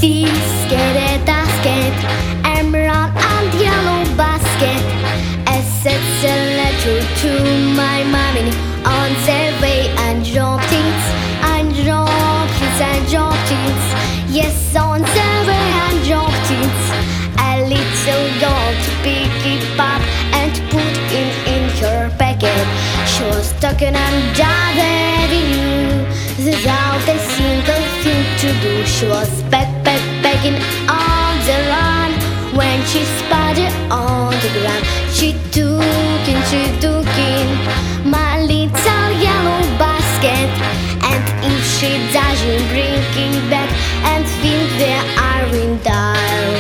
see skated basket, emerald and yellow basket. As it's a letter to my mommy on the way, and drop things, and drop things, and drop things. Yes, on the way, and drop things. A little girl to pick it up and put it in her packet. She was talking under the avenue without a single thing to do. She was backpacking on the run when she spotted on the ground. She took in my little yellow basket, and if she doesn't bring it back and think they are in dial.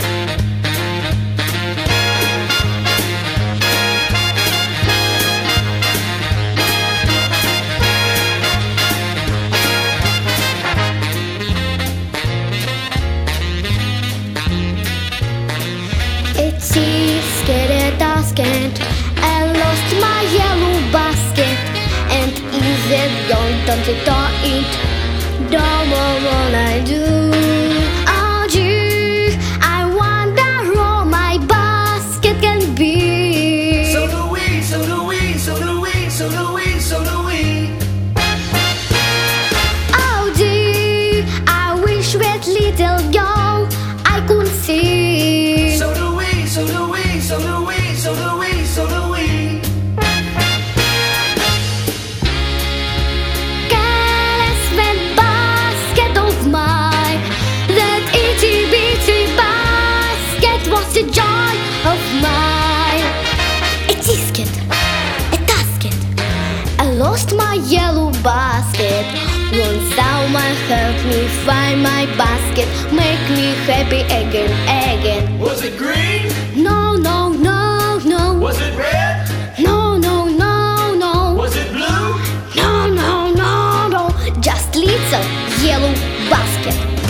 Skated basket, I lost my yellow basket, and is it gone? Don't you throw it? Don't know what I do. Oh gee, I wonder where my basket can be. So do we, so do we, so do we, so do we, so do we. Oh gee, I wish that little girl I could see. So do we, so do we, so do we, so do we, so do we. Careless red basket of mine, that itty bitty basket was the joy of mine. A tisket, a tasket, I lost my yellow basket. Won't someone help me find my basket, make me happy again, again? Was it green? No, no, no, no. Was it red? No, no, no, no. Was it blue? No, no, no, no. Just little yellow basket.